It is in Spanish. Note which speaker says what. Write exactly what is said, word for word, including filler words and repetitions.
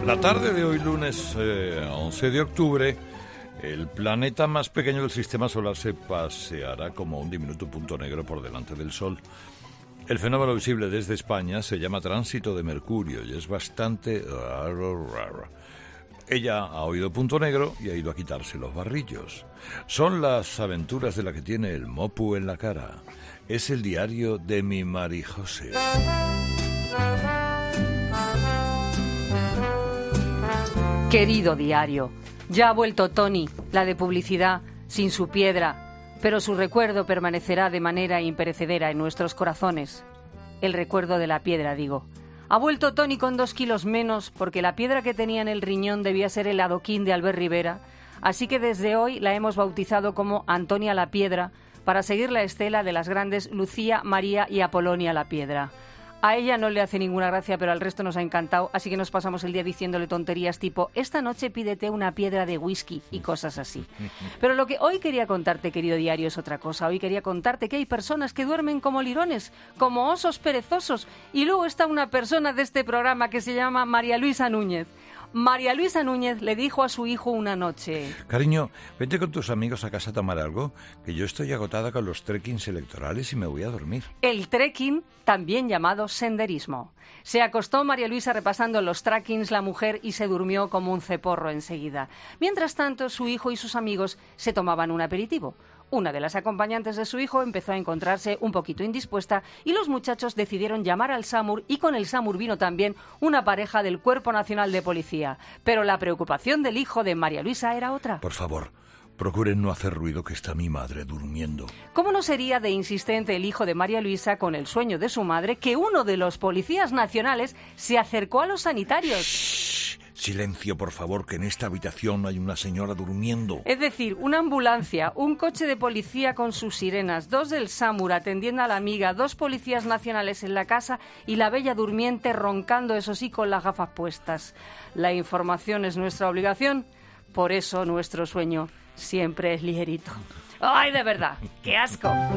Speaker 1: La tarde de hoy, lunes eh, once de octubre, el planeta más pequeño del sistema solar se paseará como un diminuto punto negro por delante del Sol. El fenómeno visible desde España se llama tránsito de Mercurio y es bastante raro, raro. Ella ha oído punto negro y ha ido a quitarse los barrillos. Son las aventuras de la que tiene el mopu en la cara. Es el diario de mi Marijose.
Speaker 2: Querido diario, ya ha vuelto Tony, la de publicidad, sin su piedra, pero su recuerdo permanecerá de manera imperecedera en nuestros corazones. El recuerdo de la piedra, digo. Ha vuelto Tony con dos kilos menos porque la piedra que tenía en el riñón debía ser el adoquín de Albert Rivera, así que desde hoy la hemos bautizado como Antonia la Piedra para seguir la estela de las grandes Lucía, María y Apolonia la Piedra. A ella no le hace ninguna gracia, pero al resto nos ha encantado, así que nos pasamos el día diciéndole tonterías tipo esta noche pídete una piedra de whisky y cosas así. Pero lo que hoy quería contarte, querido diario, es otra cosa. Hoy quería contarte que hay personas que duermen como lirones, como osos perezosos, y luego está una persona de este programa que se llama María Luisa Núñez. María Luisa Núñez le dijo a su hijo una noche:
Speaker 1: Cariño, vete con tus amigos a casa a tomar algo, que yo estoy agotada con los trekkings electorales y me voy a dormir.
Speaker 2: El trekking, también llamado senderismo. Se acostó María Luisa repasando los trekkings la mujer y se durmió como un ceporro enseguida. Mientras tanto, su hijo y sus amigos se tomaban un aperitivo. Una de las acompañantes de su hijo empezó a encontrarse un poquito indispuesta y los muchachos decidieron llamar al SAMUR y con el SAMUR vino también una pareja del Cuerpo Nacional de Policía. Pero la preocupación del hijo de María Luisa era otra.
Speaker 1: Por favor, procuren no hacer ruido, que está mi madre durmiendo.
Speaker 2: ¿Cómo no sería de insistente el hijo de María Luisa con el sueño de su madre que uno de los policías nacionales se acercó a los sanitarios?
Speaker 1: Shh. Silencio, por favor, que en esta habitación hay una señora durmiendo.
Speaker 2: Es decir, una ambulancia, un coche de policía con sus sirenas, dos del SAMUR atendiendo a la amiga, dos policías nacionales en la casa y la bella durmiente roncando, eso sí, con las gafas puestas. La información es nuestra obligación, por eso nuestro sueño siempre es ligerito. ¡Ay, de verdad! ¡Qué asco!